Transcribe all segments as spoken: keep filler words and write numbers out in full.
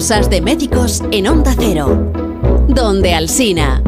Cosas de médicos en Onda Cero. Donde Alsina.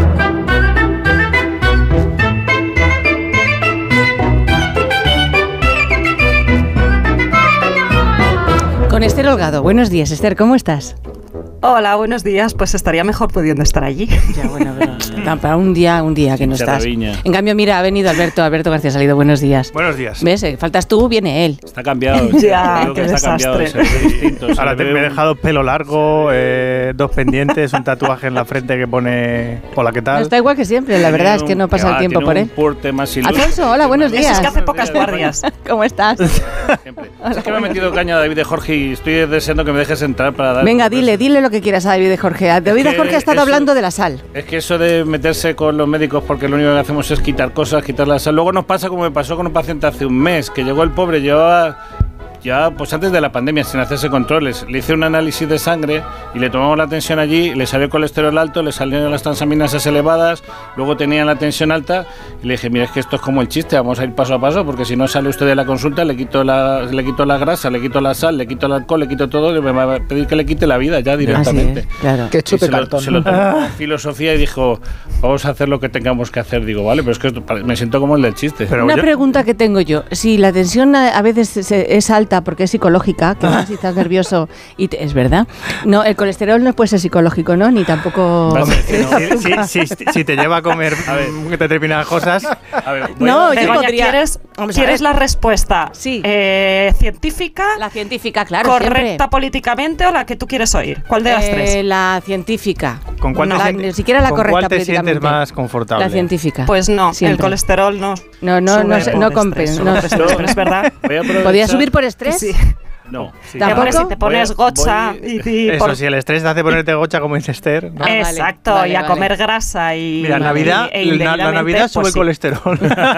Con Esther Holgado. Buenos días, Esther, ¿cómo estás? Hola, buenos días. Pues estaría mejor pudiendo estar allí. Ya, bueno, pero para un día, un día que no estás. En cambio, mira, ha venido Alberto, Alberto García ha salido. Buenos días. Buenos días. ¿Ves? Faltas tú, viene él. Está cambiado. Ya, qué desastre. Cambiado, ahora te, me he dejado pelo largo, eh, dos pendientes, un tatuaje en la frente que pone hola, ¿qué tal? No, está igual que siempre, la verdad es que no pasa ah, el tiempo por él. Más Alfonso, hola, buenos días. Es que hace pocas guardias. ¿Cómo estás? Siempre. Es que me he metido caña a David de Jorge y estoy deseando que me dejes entrar para dar... Venga, dile, dile lo que quieras a David de Jorge. David de Jorge ha estado eso, hablando de la sal. Es que eso de meterse con los médicos porque lo único que hacemos es quitar cosas, quitar la sal. Luego nos pasa como me pasó con un paciente hace un mes, que llegó el pobre, llevaba... Ya, pues antes de la pandemia, sin hacerse controles, le hice un análisis de sangre y le tomamos la tensión allí, le salió el colesterol alto, le salieron las transaminasas elevadas, luego tenía la tensión alta y le dije, mira, es que esto es como el chiste, vamos a ir paso a paso, porque si no sale usted de la consulta, le quito la, le quito la grasa, le quito la sal, le quito el alcohol, le quito todo, y me va a pedir que le quite la vida ya directamente. Así es, claro. Que chupe se cartón. Lo, se lo tomó con filosofía y dijo, vamos a hacer lo que tengamos que hacer. Digo, vale, pero es que esto, me siento como el del chiste. Pero Una yo, pregunta que tengo yo, si la tensión a, a veces es alta porque es psicológica, que no, si estás nervioso y te, es verdad, no, el colesterol no puede ser psicológico, ¿no? Ni tampoco... No, si, si, si, si te lleva a comer a ver, determinadas cosas... A ver, no, a... yo Begoña, podría... ¿Quieres, ¿quieres la respuesta sí. eh, científica? La científica, claro, ¿correcta siempre. políticamente o la que tú quieres oír? ¿Cuál de las eh, tres? La científica. ¿Con cuál no, te, la, sientes, ni siquiera la ¿con correcta cuál te políticamente? sientes más confortable? La científica. Pues no, siempre. El colesterol no. No, no, no, no, no compensa. No, no, es verdad. ¿Podía subir por estrés? Sí. No, sí. ¿Tampoco? Si te pones voy a, gocha voy, y, y eso, por... si el estrés te hace ponerte gocha, como dice Esther, ¿no? Ah, Exacto, vale, y a vale. comer grasa y... Mira, y, Navidad, e la, la Navidad sube pues el colesterol.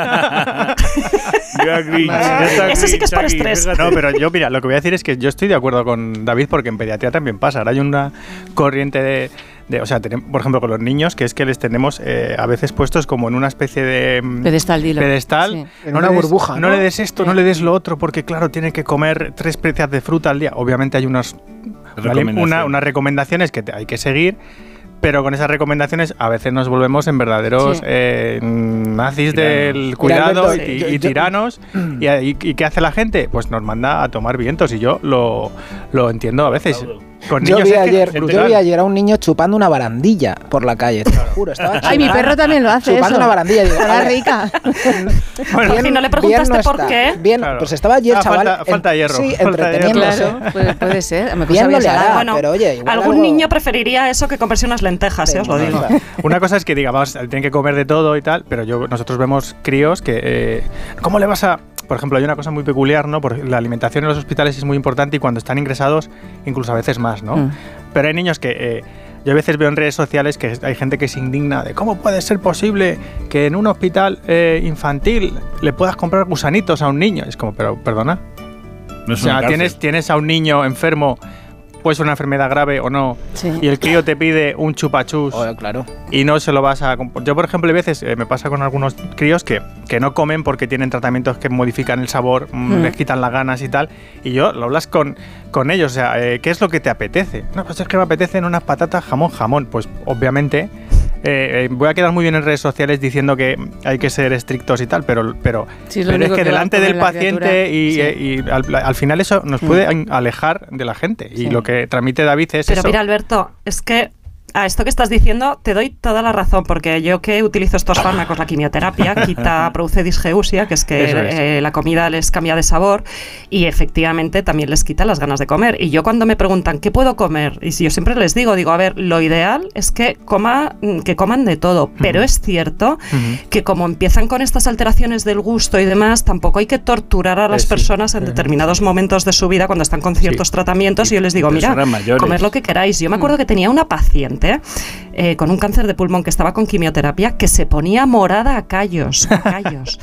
Eso sí que es por estrés. No, pero yo, mira, lo que voy a decir es que yo estoy de acuerdo con David porque en pediatría también pasa. Ahora hay una corriente de... De, o sea, tenemos, por ejemplo, con los niños, que es que les tenemos eh, a veces puestos como en una especie de pedestal, dilo. pedestal. Sí. No en una des, burbuja. No, ¿no? le des esto, sí. no le des lo otro, porque claro, tiene que comer tres piezas de fruta al día. Obviamente hay unas Recomendación. una, unas recomendaciones que te, hay que seguir. Pero con esas recomendaciones a veces nos volvemos en verdaderos sí. eh, nazis tiranos. del cuidado Alberto, y, sí. y tiranos. y, y, ¿Y qué hace la gente? Pues nos manda a tomar vientos y yo lo, lo entiendo a veces. Con yo niños vi, ayer, que, yo vi ayer a un niño chupando una barandilla por la calle, te lo juro. Estaba Ay, mi perro también lo hace chupando eso. una barandilla. Digo, Está rica. Bueno, bien, si no le preguntaste no por está. qué. Bien, claro. Pues estaba allí el ah, chaval. Falta, falta hierro. Sí, falta entreteniéndose. Claro, puede, puede ser. Me bien no le hará, bueno, pero oye, igual algún algo... niño preferiría eso que comerse unas lentejas, eh, os lo digo. Una cosa es que digamos, tienen que comer de todo y tal, pero yo nosotros vemos críos que... Eh, ¿Cómo le vas a...? Por ejemplo, hay una cosa muy peculiar, ¿no? Porque la alimentación en los hospitales es muy importante y cuando están ingresados, incluso a veces más, ¿no? Mm. Pero hay niños que... Eh, yo a veces veo en redes sociales que hay gente que se indigna de cómo puede ser posible que en un hospital eh, infantil le puedas comprar gusanitos a un niño. Es como, pero perdona. No es o sea, una tienes, tienes a un niño enfermo, puede ser una enfermedad grave o no, sí. y el crío te pide un chupachus oh, claro. y no se lo vas a... Yo, por ejemplo, a veces eh, me pasa con algunos críos que, que no comen porque tienen tratamientos que modifican el sabor, mm. les quitan las ganas y tal, y yo lo hablas con, con ellos, o sea, eh, ¿qué es lo que te apetece? No, pues es que me apetecen unas patatas jamón, jamón. Pues obviamente... Eh, eh, voy a quedar muy bien en redes sociales diciendo que hay que ser estrictos y tal, pero, pero, sí, es, pero es que, que delante del paciente y, sí. eh, y al, al final eso nos puede mm. alejar de la gente. Sí. Y lo que transmite David es pero eso. Pero mira, Alberto, es que a esto que estás diciendo te doy toda la razón, porque yo que utilizo estos fármacos, la quimioterapia, quita, produce disgeusia, que es que es. Eh, la comida les cambia de sabor y efectivamente también les quita las ganas de comer. Y yo cuando me preguntan ¿qué puedo comer? Y si yo siempre les digo, digo, a ver, lo ideal es que, coma, que coman de todo, pero uh-huh. es cierto uh-huh. que como empiezan con estas alteraciones del gusto y demás, tampoco hay que torturar a las eh, personas sí. en uh-huh. determinados momentos de su vida cuando están con ciertos sí. tratamientos y yo les digo, mira, comer lo que queráis. Yo me acuerdo que tenía una paciente Eh, con un cáncer de pulmón que estaba con quimioterapia que se ponía morada a callos, a callos.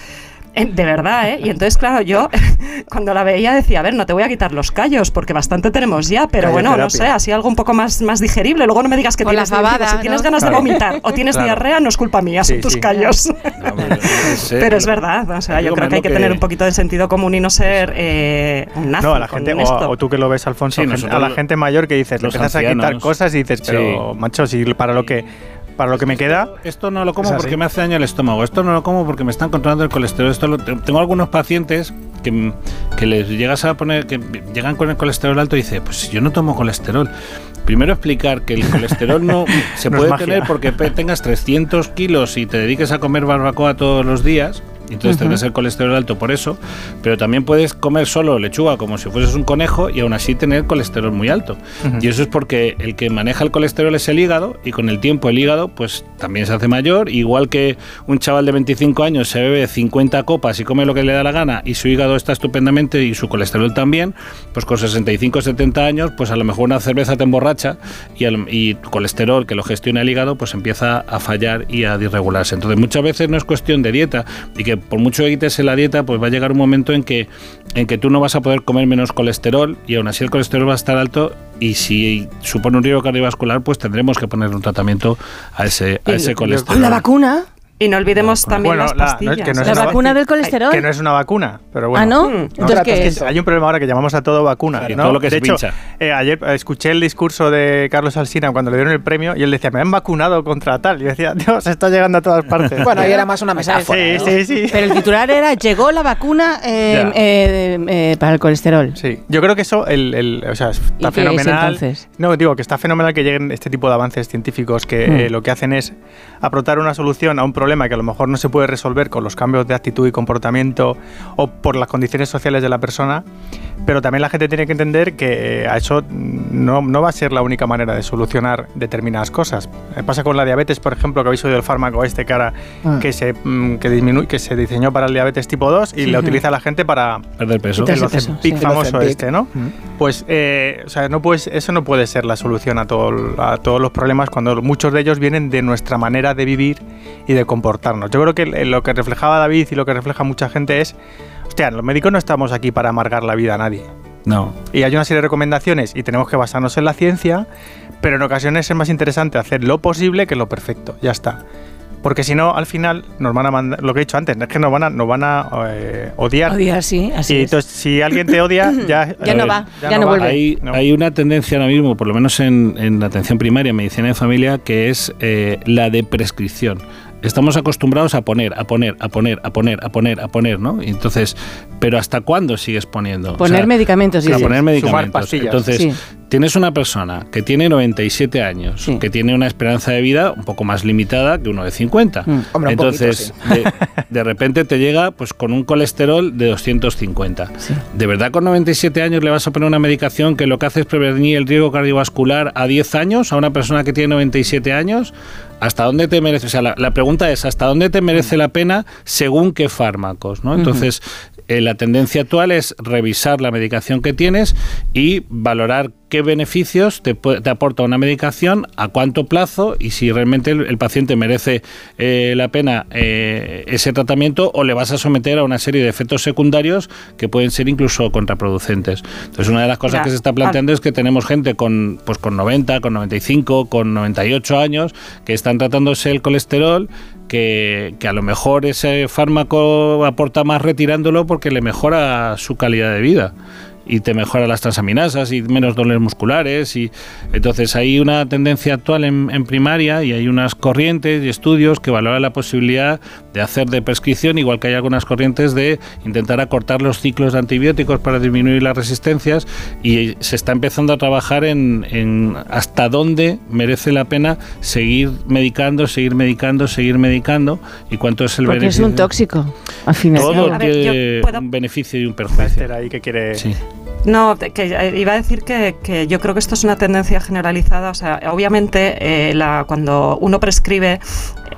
De verdad, ¿eh? Y entonces, claro, yo cuando la veía decía, a ver, no te voy a quitar los callos, porque bastante tenemos ya, pero bueno, no sé, así algo un poco más, más digerible. Luego no me digas que con tienes, la fabada, si tienes ¿no? ganas Claro. de vomitar o tienes Claro. diarrea, no es culpa mía, son Sí, tus sí. callos. No, bueno, no sé, Pero es no- verdad, o sea, yo Digo, creo que hay lo que tener un poquito de sentido común y no ser eh, un nazi No, a la con gente, o, esto. o tú que lo ves, Alfonso, Sí, gente- nosotros a la lo- gente mayor que dices, le los empiezas a quitar ancianos. cosas y dices, pero Sí. macho, si para lo que para lo que me queda, Esto no lo como Es así. porque me hace daño el estómago. Esto no lo como porque me están controlando el colesterol. Esto lo- tengo algunos pacientes que, que les llegas a poner, que llegan con el colesterol alto y dice, pues si yo no tomo colesterol. Primero explicar que el colesterol no se No es puede magia. tener porque pe- tengas trescientos kilos y te dediques a comer barbacoa todos los días. Y entonces Ujú. tendrás el colesterol alto por eso, pero también puedes comer solo lechuga como si fueses un conejo y aún así tener colesterol muy alto. Ujú. Y eso es porque el que maneja el colesterol es el hígado y con el tiempo el hígado pues también se hace mayor, igual que un chaval de veinticinco años se bebe cincuenta copas y come lo que le da la gana y su hígado está estupendamente y su colesterol también, pues con sesenta y cinco setenta años pues a lo mejor una cerveza te emborracha y, el, y tu colesterol que lo gestiona el hígado pues empieza a fallar y a disregularse. Entonces muchas veces no es cuestión de dieta y que por mucho que quites la dieta, pues va a llegar un momento en que, en que tú no vas a poder comer menos colesterol y aún así el colesterol va a estar alto y si supone un riesgo cardiovascular, pues tendremos que ponerle un tratamiento a ese, a ese colesterol. ¿La vacuna? Y no olvidemos también Bueno, las la- no, pastillas. es que no es ¿La una vacuna vac- del colesterol? que no es una vacuna, pero bueno. Ah, ¿no? Mm. Entonces, No, ¿qué es es? Hay un problema ahora que llamamos a todo vacuna. Sí, ¿no? todo lo que de es hecho, pincha. eh, ayer eh, escuché el discurso de Carlos Alsina cuando le dieron el premio y él decía, me han vacunado contra tal. Y yo decía, Dios, está llegando a todas partes. Bueno, ahí era más una O sea, metáfora. sí, ¿no? sí, sí. Pero el titular era, llegó la vacuna eh, Ya. eh, eh, para el colesterol. Sí, yo creo que eso, el, el- o sea, ¿Y está qué es, fenomenal. entonces? No, digo que está fenomenal que lleguen este tipo de avances científicos que Mm. eh, lo que hacen es aportar una solución a un problema que a lo mejor no se puede resolver con los cambios de actitud y comportamiento o por las condiciones sociales de la persona, pero también la gente tiene que entender que eh, a eso no, no va a ser la única manera de solucionar determinadas cosas. Eh, Pasa con la diabetes, por ejemplo, que habéis oído el fármaco este que, ahora, Ah. que, se, mm, que, disminu- que se diseñó para el diabetes tipo dos y Sí. la utiliza la gente para Perder peso. Quitarse el peso, Ozempic sí. famoso El Ozempic. este, ¿no? Mm. Pues, eh, o sea, no puedes, eso no puede ser la solución a, todo, a todos los problemas cuando muchos de ellos vienen de nuestra manera de vivir y de comportarnos. Yo creo que l- lo que reflejaba David y lo que refleja mucha gente es, hostia, los médicos no estamos aquí para amargar la vida a nadie. No. Y hay una serie de recomendaciones y tenemos que basarnos en la ciencia, pero en ocasiones es más interesante hacer lo posible que lo perfecto. Ya está. Porque si no, al final nos van a mandar, lo que he dicho antes, es que nos van a, nos van a eh, odiar. Odiar, sí, así Y es. entonces, si alguien te odia, ya, Ya no va, ya no vuelve. Hay, No. hay una tendencia ahora mismo, por lo menos en, en la atención primaria, en medicina de familia, que es eh, la de prescripción. Estamos acostumbrados a poner, a poner, a poner, a poner, a poner, a poner, ¿no? Y entonces, pero ¿hasta cuándo sigues poniendo? Poner O sea, medicamentos, a dices. poner Sumar medicamentos. pastillas. Entonces, Sí. tienes una persona que tiene noventa y siete años, Sí. que tiene una esperanza de vida un poco más limitada que uno de cincuenta. Mm. Hombre, un Entonces, de, de repente te llega pues con un colesterol de doscientos cincuenta. Sí. ¿De verdad con noventa y siete años le vas a poner una medicación que lo que hace es prevenir el riesgo cardiovascular a diez años a una persona que tiene noventa y siete años? ¿Hasta dónde te merece? O sea, la, la pregunta es, ¿hasta dónde te merece la pena según qué fármacos? ¿no? Entonces, eh, la tendencia actual es revisar la medicación que tienes y valorar qué beneficios te, pu- te aporta una medicación, a cuánto plazo y si realmente el, el paciente merece eh, la pena eh, ese tratamiento o le vas a someter a una serie de efectos secundarios que pueden ser incluso contraproducentes. Entonces, una de las cosas Mira, que se está planteando es que tenemos gente con, pues, con noventa, con noventa y cinco, con noventa y ocho años que están tratándose el colesterol, que, que a lo mejor ese fármaco aporta más retirándolo porque le mejora su calidad de vida y te mejora las transaminasas y menos dolores musculares. Y entonces hay una tendencia actual en, en primaria y hay unas corrientes y estudios que valoran la posibilidad de hacer de prescripción, igual que hay algunas corrientes de intentar acortar los ciclos de antibióticos para disminuir las resistencias, y se está empezando a trabajar en, en hasta dónde merece la pena seguir medicando, seguir medicando, seguir medicando y cuánto es el Porque es beneficio. un tóxico, al final. Todo A ver, tiene yo puedo- un beneficio y un Esther perjuicio. ahí que quiere... Sí. No, te- que eh, iba a decir que, que yo creo que esto es una tendencia generalizada. O sea, obviamente, eh, la, cuando uno prescribe,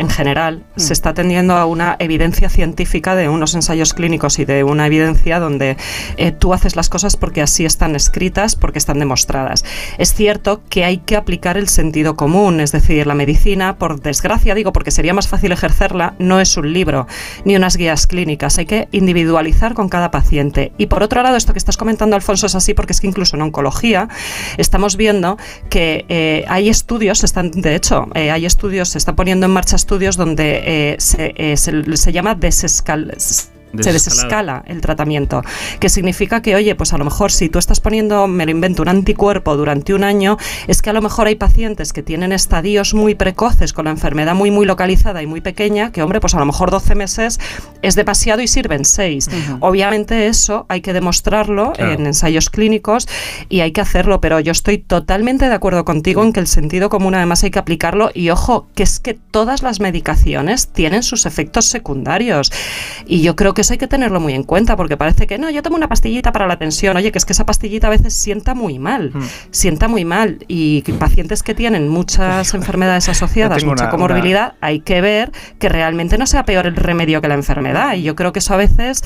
en general, mm. se está tendiendo a una evidencia científica de unos ensayos clínicos y de una evidencia donde eh, tú haces las cosas porque así están escritas, porque están demostradas. Es cierto que hay que aplicar el sentido común, es decir, la medicina, por desgracia, digo, porque sería más fácil ejercerla, no es un libro ni unas guías clínicas, hay que individualizar con cada paciente. Y por otro lado, esto que estás comentando, Alfonso, es así porque es que incluso en oncología estamos viendo que eh, hay estudios, están, de hecho, eh, hay estudios, se están poniendo en marcha estudios donde eh, se, eh, se, se llama desescal... se desescala el tratamiento, que significa que, oye, pues a lo mejor si tú estás poniendo, me lo invento, un anticuerpo durante un año, es que a lo mejor hay pacientes que tienen estadios muy precoces con la enfermedad muy muy localizada y muy pequeña, que hombre, pues a lo mejor doce meses es demasiado y sirven seis. Uh-huh. Obviamente eso hay que demostrarlo claro. en ensayos clínicos y hay que hacerlo, pero yo estoy totalmente de acuerdo contigo sí. en que el sentido común además hay que aplicarlo y ojo, que es que todas las medicaciones tienen sus efectos secundarios y yo creo que eso hay que tenerlo muy en cuenta, porque parece que no, yo tomo una pastillita para la tensión, oye, que es que esa pastillita a veces sienta muy mal, mm. sienta muy mal, y pacientes que tienen muchas enfermedades asociadas, mucha una, comorbilidad, una... hay que ver que realmente no sea peor el remedio que la enfermedad, y yo creo que eso a veces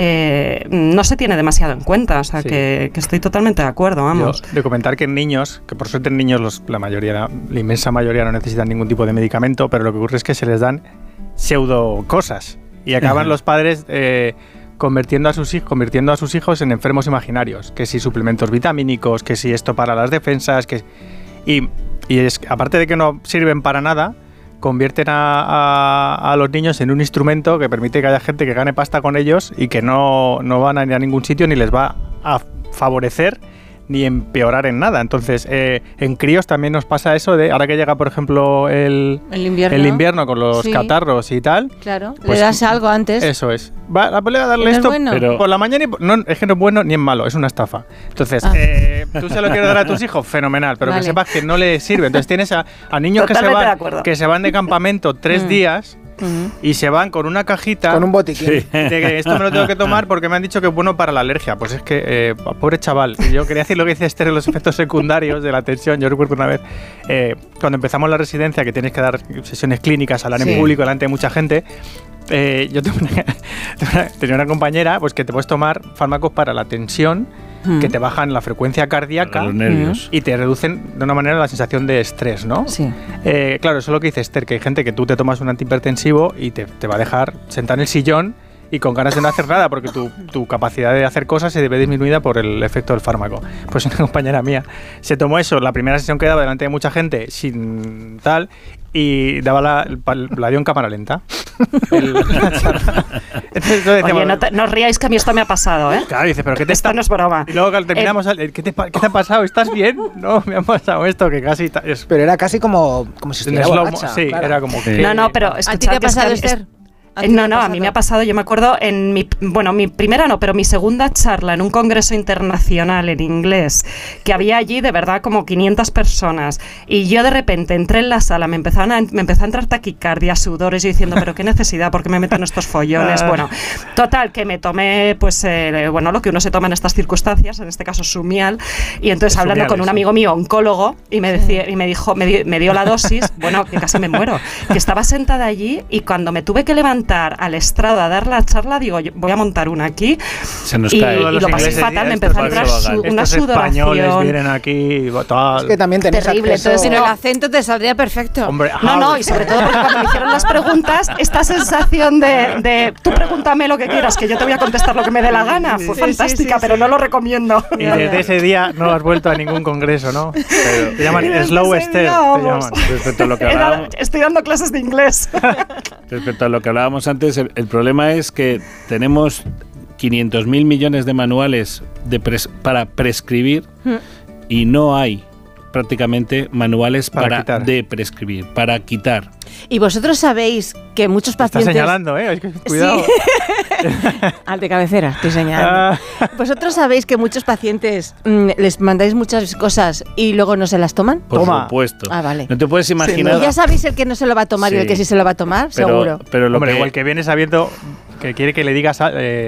eh, no se tiene demasiado en cuenta, o sea, sí. que, que estoy totalmente de acuerdo, vamos. Yo, de comentar que en niños, que por suerte en niños los, la mayoría, la, la inmensa mayoría no necesitan ningún tipo de medicamento, pero lo que ocurre es que se les dan pseudo cosas. Y acaban los padres eh, convirtiendo, a sus hijos, convirtiendo a sus hijos en enfermos imaginarios. Que si suplementos vitamínicos, que si esto para las defensas. Que, y y es, aparte de que no sirven para nada, convierten a, a, a los niños en un instrumento que permite que haya gente que gane pasta con ellos y que no, no van a ir a ningún sitio ni les va a favorecer ni empeorar en nada. Entonces, eh, en críos también nos pasa eso de, ahora que llega, por ejemplo, el, el, invierno. el invierno con los sí. catarros y tal. Claro, pues, le das algo antes. Eso es. Va, la pelea a darle esto, es bueno? pero por la mañana y por, no, es que no es bueno ni es malo, es una estafa. Entonces, ah. eh, tú se lo quieres dar a tus hijos, fenomenal, pero vale. que sepas que no le sirve. Entonces tienes a, a niños que se, van, que se van de campamento tres mm. días Uh-huh. y se van con una cajita con un botiquín sí. de que esto me lo tengo que tomar porque me han dicho que es bueno para la alergia. Pues es que, eh, pobre chaval, yo quería decir lo que dice Esther en los efectos secundarios de la tensión. Yo recuerdo una vez eh, cuando empezamos la residencia, que tienes que dar sesiones clínicas, hablar sí. en público delante de mucha gente. Eh, yo tengo una, tenía una compañera pues que te puedes tomar fármacos para la tensión mm. que te bajan la frecuencia cardíaca los nervios. Y te reducen de una manera la sensación de estrés, ¿no? Sí. Eh, claro, eso es lo que dice Esther, que hay gente que tú te tomas un antihipertensivo y te, te va a dejar sentar en el sillón y con ganas de no hacer nada porque tu, tu capacidad de hacer cosas se ve disminuida por el efecto del fármaco. Pues una compañera mía se tomó eso, la primera sesión que daba delante de mucha gente sin tal, y daba la, la dio en cámara lenta. El, Entonces, Oye, no, te, no os ríais que a mí esto me ha pasado, ¿eh? Claro, dice, pero ¿qué te esto está? no es broma. Y luego cuando terminamos, eh, ¿qué, te, ¿qué te ha pasado? ¿Estás bien? No, me ha pasado esto, que casi... Es, pero era casi como, como si estuviera borracha. Sí, claro. Era como que... No, no, pero... ¿A ti te ha pasado, Esther? Eh, no, no, a mí me ha pasado, yo me acuerdo en mi, bueno, mi primera no, pero mi segunda charla en un congreso internacional en inglés, que había allí de verdad como quinientas personas, y yo de repente entré en la sala, me empezaron a, me empezó a entrar taquicardia, sudores, y diciendo, pero qué necesidad, ¿por qué me meto en estos follones? Bueno, total, que me tomé, pues, eh, bueno, lo que uno se toma en estas circunstancias, en este caso Sumial, y entonces es hablando Sumial, con un sí. amigo mío, oncólogo, y me decía, y me dijo, me, di, me dio la dosis, bueno, que casi me muero, que estaba sentada allí, y cuando me tuve que levantar al estrado a dar la charla, digo, yo voy a montar una aquí. Se nos y, cae. y lo pasé fatal, me empezó a entrar su, una Estos sudoración. Españoles vienen aquí, tal. Es que también tenés terrible, acceso... entonces no, el acento te saldría perfecto. Hombre, no, no, y sobre todo porque cuando me hicieron las preguntas, esta sensación de, de tú pregúntame lo que quieras, que yo te voy a contestar lo que me dé la gana, fue sí, fantástica, sí, sí, pero sí. no lo recomiendo. Y desde ese día no has vuelto a ningún congreso, ¿no? Pero te llaman Slow Esther, te llaman. Respecto a lo que hablábamos, estoy dando clases de inglés. Respecto a lo que hablábamos antes, el, el problema es que tenemos quinientos mil millones de manuales de pres, para prescribir mm. y no hay prácticamente manuales para, para de prescribir, para quitar. Y vosotros sabéis que muchos pacientes... Estás señalando, ¿eh? Cuidado. Sí. Al de cabecera, estoy señalando. Vosotros sabéis que muchos pacientes mmm, les mandáis muchas cosas y luego no se las toman. Por Toma. supuesto. Ah, vale. No te puedes imaginar... Sí, ¿no? Ya sabéis el que no se lo va a tomar sí. y el que sí se lo va a tomar, pero, seguro. Pero lo Hombre, que... igual que viene sabiendo que quiere que le digas... Eh,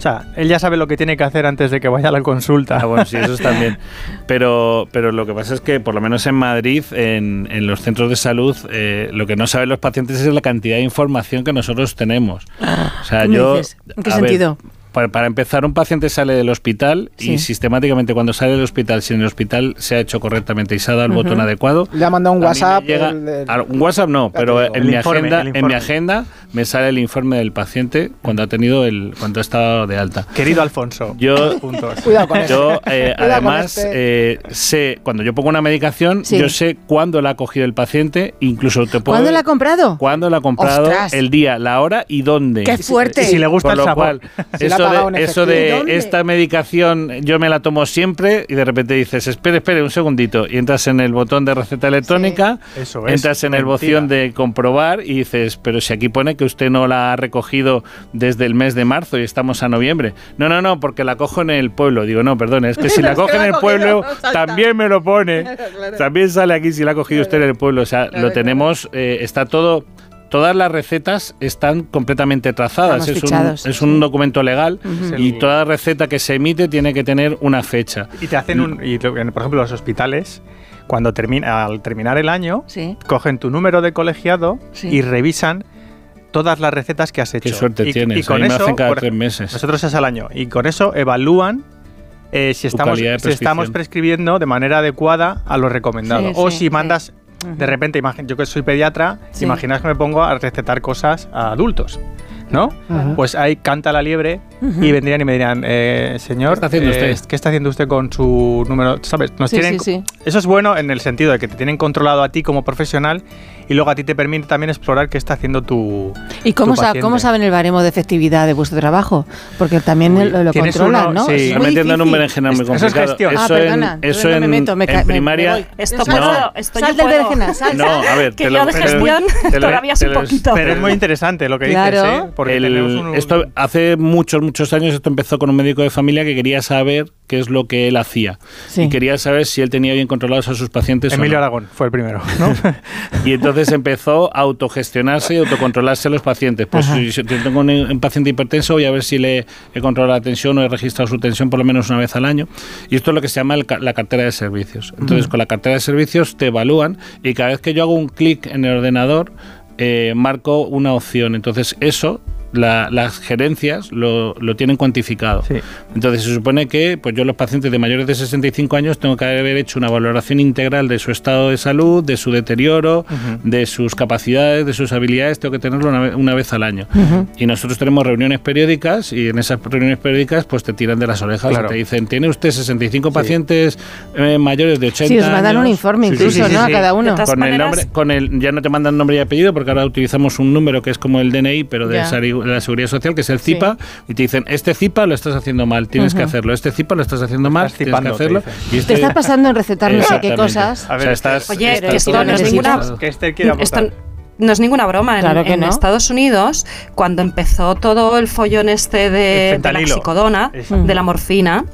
O sea, él ya sabe lo que tiene que hacer antes de que vaya a la consulta. Ah, bueno, sí, eso también. Pero, pero lo que pasa es que, por lo menos en Madrid, en, en los centros de salud, eh, lo que no saben los pacientes es la cantidad de información que nosotros tenemos. O sea, ¿Qué yo, me dices? ¿En qué a sentido? Ver, Para, para empezar, un paciente sale del hospital Sí. y sistemáticamente cuando sale del hospital, si en el hospital se ha hecho correctamente y se ha dado el Ujú. botón adecuado, Le ha mandado un a mí me WhatsApp. llega- el- el- a- un WhatsApp no, pero digo. en El mi, informe, agenda, el en mi informe. agenda me sale el informe del paciente cuando ha tenido el cuando ha estado de alta. Querido Alfonso, Yo, puntos. Cuidado con eso. yo eh, Cuidado con además, este. eh, sé, cuando yo pongo una medicación, Sí. yo sé cuándo la ha cogido el paciente, incluso te puedo... ¿Cuándo la ha comprado? Cuándo la ha comprado, ¡Ostras! el día, la hora y dónde. ¡Qué fuerte! Y si le gusta Por el lo sabor. cual, Si la ha eso pagado en de, eso efectivo. de ¿Dónde? esta medicación yo me la tomo siempre y de repente dices, espere, espere un segundito y entras en el botón de receta electrónica, Eso es entras en el mentira. botón de comprobar y dices, pero si aquí pone que usted no la ha recogido desde el mes de marzo y estamos a noviembre. No, no, no, porque la cojo en el pueblo. Digo, no, perdón, es que si la coge en el pueblo también me lo pone. También sale aquí si la ha cogido usted en el pueblo. O sea, lo tenemos, eh, está todo... Todas las recetas están completamente trazadas. Estamos Es un, fichados, es sí. un documento legal Ujú. y toda receta que se emite tiene que tener una fecha. Y te hacen un... Y, lo- por ejemplo, los hospitales, cuando termina, al terminar el año, Sí. cogen tu número de colegiado Sí. y revisan todas las recetas que has hecho. Qué suerte y, tienes. Y con a mí me eso, hacen cada por- tres meses. nosotros es al año. Y con eso evalúan eh, si, Tu estamos, calidad de si estamos prescripción. prescribiendo de manera adecuada a lo recomendado. Sí, o sí, si sí. mandas, Ujú. de repente, imagín- yo que soy pediatra, Sí. imaginas que me pongo a recetar cosas a adultos, ¿no? Ujú. Pues ahí canta la liebre Ujú. y vendrían y me dirían, eh, señor, ¿Qué está haciendo eh, usted? ¿qué está haciendo usted con su número? ¿Sabes? Nos Sí, tienen, sí, sí. Eso es bueno en el sentido de que te tienen controlado a ti como profesional y luego a ti te permite también explorar qué está haciendo tu ¿Y cómo, tu sa- paciente. cómo saben el baremo de efectividad de vuestro trabajo? Porque también Uy, lo, lo tienes controlan, uno- ¿no? sí. Es Está muy metiendo en un difícil. berenjenal muy Eso es complicado. gestión. Ah, Eso perdona, en, eso entonces no me en- meto, me en ca- me- me primaria... voy. Esto Salta, puedo, No. esto salta yo el puedo. berenjenal, salta. No, a ver, Que te yo lo- de te lo- gestión te lo- todavía es te un lo- poquito. Pero es muy interesante lo que Claro. dices, ¿eh? Porque El- tenemos un- esto hace muchos, muchos años esto empezó con un médico de familia que quería saber qué es lo que él hacía. Sí. Y quería saber si él tenía bien controlados a sus pacientes Emilio o no. Aragón fue el primero, ¿no? Y entonces empezó a autogestionarse y autocontrolarse a los pacientes. Pues Ajá. si yo tengo un, un paciente hipertenso, voy a ver si le he controlado la tensión o he registrado su tensión por lo menos una vez al año. Y esto es lo que se llama el ca- la cartera de servicios. Entonces, con la cartera de servicios te evalúan y cada vez que yo hago un clic en el ordenador, eh, marco una opción. Entonces, eso... La, las gerencias lo, lo tienen cuantificado. Sí. Entonces se supone que pues yo los pacientes de mayores de sesenta y cinco años tengo que haber hecho una valoración integral de su estado de salud, de su deterioro, Ujú. de sus capacidades, de sus habilidades, tengo que tenerlo una vez, una vez al año. Ujú. Y nosotros tenemos reuniones periódicas y en esas reuniones periódicas pues te tiran de las orejas Claro. y te dicen, ¿tiene usted sesenta y cinco pacientes eh, mayores de ochenta Sí, os mandan años? un informe Sí, sí, incluso, sí, sí, ¿no? sí. A cada uno. De todas Con el maneras- nombre, con el, ya no te mandan nombre y apellido porque ahora utilizamos un número que es como el D N I, pero de, Ya. sari- de la Seguridad Social, que es el Sí. CIPA, y te dicen, este CIPA lo estás haciendo mal, tienes que Ujú. hacerlo, este CIPA lo estás haciendo mal, Estás tienes que cipando, te hacerlo. dicen. Y Te este- está pasando en recetar no sé qué Exactamente. cosas. A ver, O sea, estás, Oye, estás que esto todo no es necesitas. ninguna... que este quiere aportar. Esto no es ninguna broma. En, Claro que en no. Estados Unidos, cuando empezó todo el follón este El de, de la fentanilo. oxicodona, Eso. de la morfina,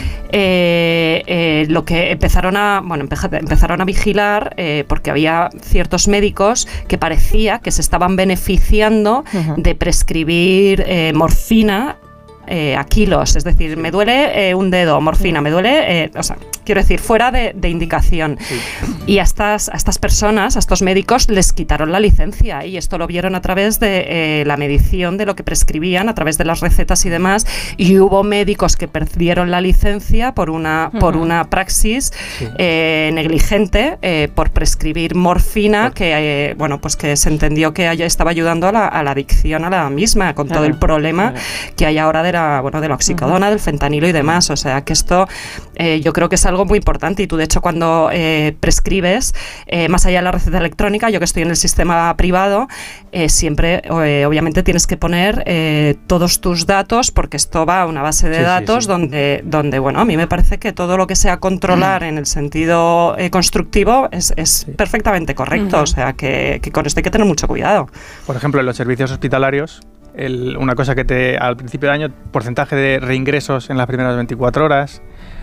eh, eh, lo que empezaron a bueno empeja- empezaron a vigilar eh, porque había ciertos médicos que parecía que se estaban beneficiando Ujú. de prescribir eh, morfina eh, a kilos, es decir, me duele eh, un dedo, morfina, me duele, eh, o sea, quiero decir, fuera de, de indicación. Y a estas, a estas personas, a estos médicos, les quitaron la licencia y esto lo vieron a través de eh, la medición de lo que prescribían, a través de las recetas y demás, y hubo médicos que perdieron la licencia por una, por Ujú. una praxis Sí. eh, negligente eh, por prescribir morfina que, eh, bueno, pues que se entendió que haya- estaba ayudando a la, a la adicción a la misma, con todo Claro, el problema claro. que hay ahora de la, bueno, de la oxicodona, del fentanilo y demás. O sea, que esto eh, yo creo que es algo muy importante y tú, de hecho, cuando eh, prescribes, eh, más allá de la receta electrónica, yo que estoy en el sistema privado, eh, siempre, eh, obviamente, tienes que poner eh, todos tus datos porque esto va a una base de Sí, sí, datos sí. donde, donde, bueno, a mí me parece que todo lo que sea controlar en el sentido eh, constructivo es, es perfectamente correcto. Ujú. O sea, que, que con esto hay que tener mucho cuidado. Por ejemplo, en los servicios hospitalarios, el- una cosa que te al principio de año, porcentaje de reingresos en las primeras veinticuatro horas,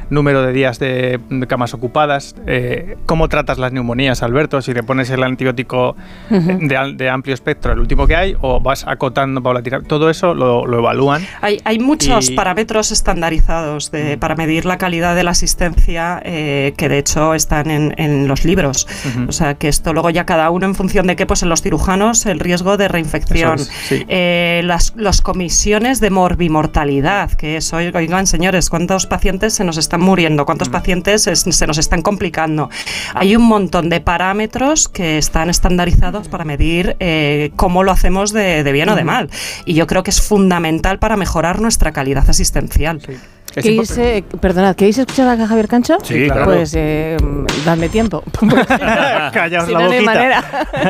número de días de, de camas ocupadas, eh, cómo tratas las neumonías, Alberto, si te pones el antibiótico uh-huh. de, de amplio espectro, el último que hay, o vas acotando paulatinamente. Todo eso lo, lo evalúan. Hay, hay muchos y... parámetros estandarizados de, para medir la calidad de la asistencia eh, que de hecho están en, en los libros. Uh-huh. O sea, que esto luego ya cada uno en función de qué, pues en los cirujanos el riesgo de reinfección, es, sí. eh, las, las comisiones de morbimortalidad, que es, oigan señores, ¿cuántos pacientes se nos están muriendo? ¿Cuántos uh-huh. pacientes es, se nos están complicando? Hay un montón de parámetros que están estandarizados para medir eh, cómo lo hacemos de, de bien uh-huh. o de mal. Y yo creo que es fundamental para mejorar nuestra calidad asistencial. Sí. ¿Queréis, eh, perdonad, ¿queréis escuchar a Javier Cancho? Sí, claro. Pues eh, dadme tiempo. Callaos si la no, boquita. No hay manera.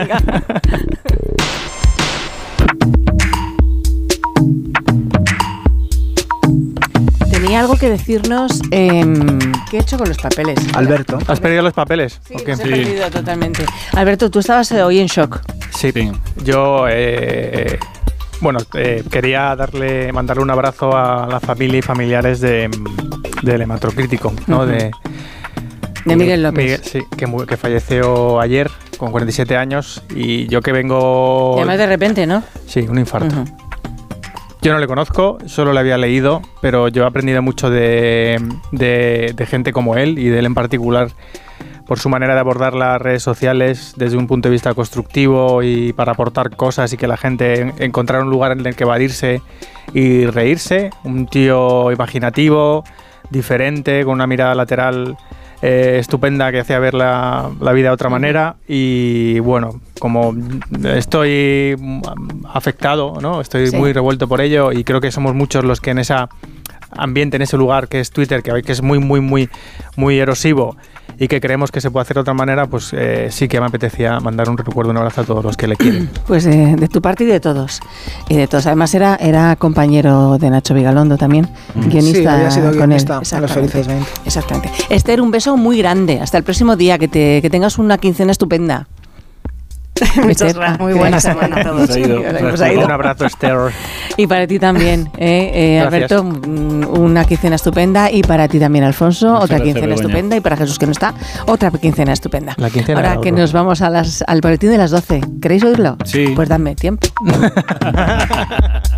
Tenía algo que decirnos. Eh, ¿Qué he hecho con los papeles? Alberto. ¿Has perdido los papeles? Sí, Okay. los he perdido totalmente. Alberto, tú estabas eh, hoy en shock. Sí, sí. Yo... Eh, Bueno, eh, quería darle, mandarle un abrazo a la familia y familiares de, del hematocrítico, ¿no? Uh-huh. De, de Miguel López. Miguel, sí, que, que falleció ayer con cuarenta y siete años y yo que vengo... Y además de repente, ¿no? Sí, un infarto. Uh-huh. Yo no le conozco, solo le había leído, pero yo he aprendido mucho de, de, de gente como él y de él en particular, por su manera de abordar las redes sociales desde un punto de vista constructivo y para aportar cosas y que la gente encontrara un lugar en el que evadirse y reírse. Un tío imaginativo, diferente, con una mirada lateral eh, estupenda que hacía ver la, la vida de otra manera. Y bueno, como estoy afectado, ¿no? Estoy sí. muy revuelto por ello y creo que somos muchos los que en ese ambiente, en ese lugar que es Twitter, que hoy que es muy, muy, muy, muy erosivo y que creemos que se puede hacer de otra manera, pues eh, sí que me apetecía mandar un recuerdo, un abrazo a todos los que le quieren. Pues de, de tu parte y de todos. Y de todos. Además era, era compañero de Nacho Vigalondo también, mm. guionista. Sí, había sido con guionista él. en Los Felices veinte. Exactamente. Esther, un beso muy grande. Hasta el próximo día. Que, te, que tengas una quincena estupenda. Muchas gracias. Muy buena semana a todos. Un abrazo, Esther. Y para ti también, ¿eh? Eh, Alberto, una quincena estupenda. Y para ti también, Alfonso, Muchas otra quincena Begoña. estupenda. Y para Jesús, que no está, otra quincena estupenda. La quincena Ahora que nos vamos a las, al boletín de las doce. ¿Queréis oírlo? Sí. Pues dadme tiempo.